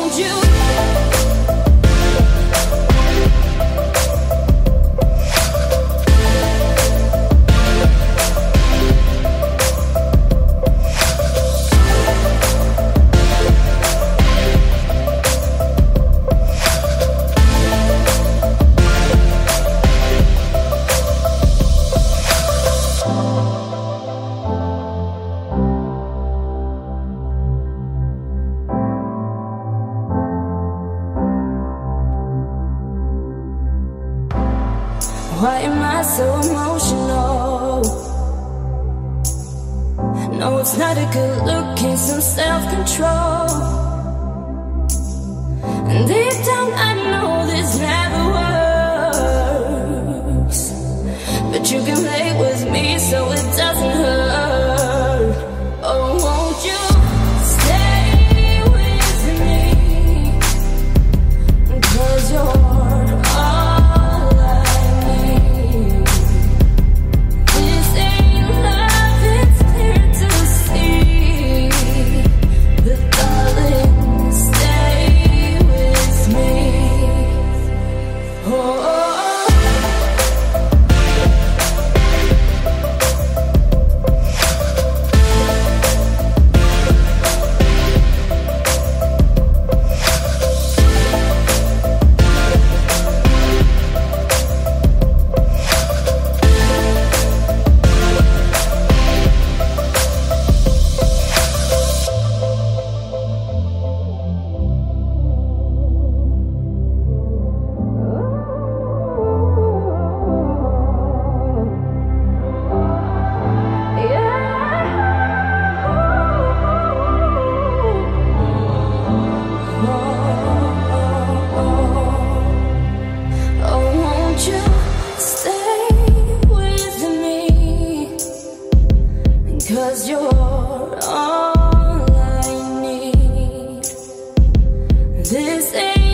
Why am I so emotional? No, it's not a good look, it's some self-control. And deep down I know this never works, but you can play with me so it doesn't hurt. Oh, won't you stay with me? 'Cause you're you're all I need. This ain't